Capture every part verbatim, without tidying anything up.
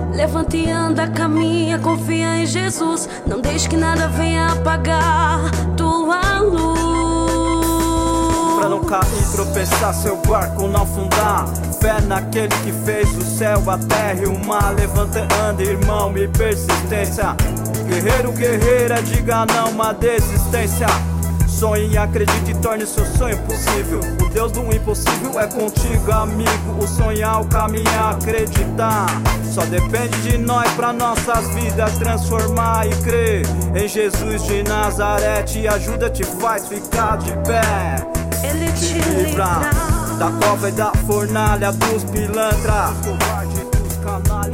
Levanta e anda, caminha, confia em Jesus. Não deixe que nada venha apagar tua luz. Pra não cair, tropeçar, seu barco não afundar. Fé naquele que fez o céu, a terra e o mar. Levanta e anda, irmão, e persistência. Guerreiro, guerreira, diga não uma desistência. Sonhe, acredite e torne seu sonho possível. O Deus do impossível é contigo, amigo. O sonhar, o caminhar, acreditar. Só depende de nós pra nossas vidas transformar e crer em Jesus de Nazaré. Te ajuda, te faz ficar de pé. Ele te livra da cova e da fornalha dos pilantra, covarde dos canalha.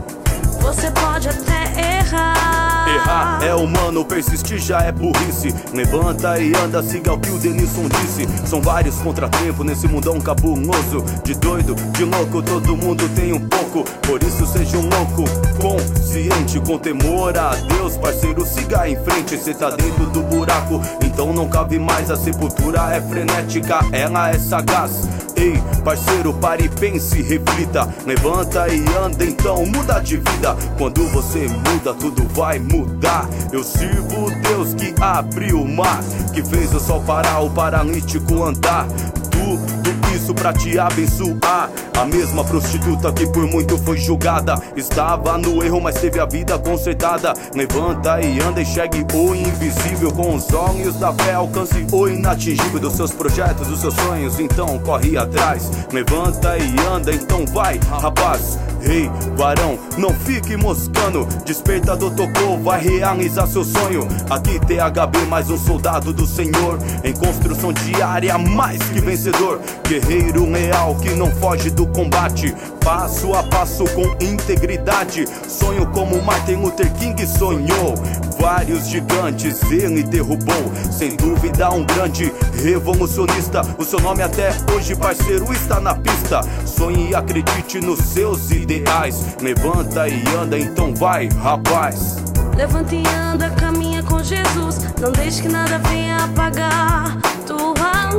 Você pode até errar. Errar é humano, persistir já é burrice. Levanta e anda, siga o que o Denilson disse. São vários contratempos nesse mundão cabuloso. De doido, de louco, todo mundo tem um pouco. Por isso seja um louco consciente, com temor a Deus. Parceiro, siga em frente, cê tá dentro do buraco, então não cabe mais. A sepultura é frenética, ela é sagaz. Ei, parceiro, pare e pense, reflita. Levanta e anda, então muda de vida. Quando você muda, tudo vai mudar. Eu sirvo o Deus que abriu o mar, que fez o sol parar, o paralítico andar. Tudo isso pra te abençoar. A mesma prostituta que por muito foi julgada, estava no erro, mas teve a vida consertada. Levanta e anda, enxergue o invisível. Com os olhos da fé alcance o inatingível. Dos seus projetos, dos seus sonhos, então corre atrás. Levanta e anda, então vai, rapaz. Ei, hey, varão, não fique moscando. Despertador tocou, vai realizar seu sonho. Aqui T H B, mais um soldado do Senhor, em construção diária, mais que vencedor. Guerreiro leal que não foge do combate, passo a passo com integridade. Sonho como Martin Luther King sonhou. Vários gigantes ele derrubou. Sem dúvida um grande revolucionista. O seu nome até hoje, parceiro, está na pista. Sonhe e acredite nos seus ideais. Levanta e anda, então vai, rapaz. Levanta e anda, caminha com Jesus. Não deixe que nada venha apagar tua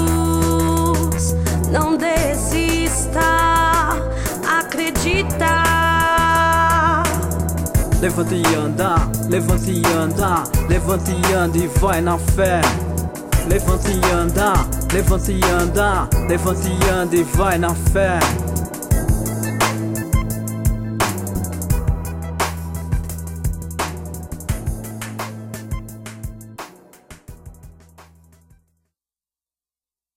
luz. Não desista, acredita. Levanta e anda, levanta e anda, levanta e anda e vai na fé. Levanta e anda, levanta e anda, levanta e anda e vai na fé.